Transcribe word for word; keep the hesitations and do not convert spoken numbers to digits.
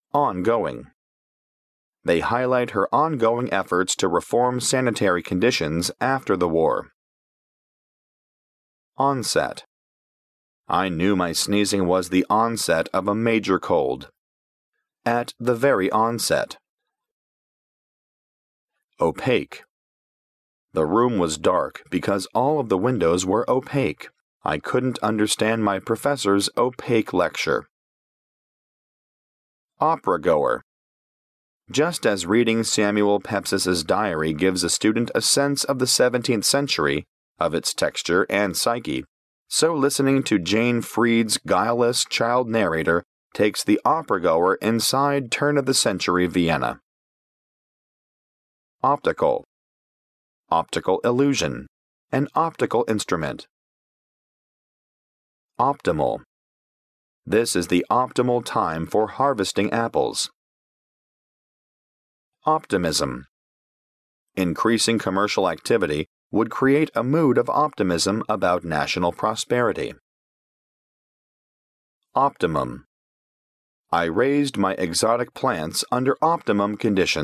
Ongoing. They highlight her ongoing efforts to reform sanitary conditions after the war. Onset. I knew my sneezing was the onset of a major cold. At the very onset. Opaque. The room was dark because all of the windows were opaque. I couldn't understand my professor's opaque lecture. Opera-goer. Just as reading Samuel Pepys's diary gives a student a sense of the seventeenth century, of its texture and psyche, so listening to Jane Fried's guileless child narrator takes the opera-goer inside turn-of-the-century Vienna. Optical. Optical illusion. An optical instrument. Optimal. This is the optimal time for harvesting apples. Optimism. Increasing commercial activity would create a mood of optimism about national prosperity. Optimum. I raised my exotic plants under optimum conditions.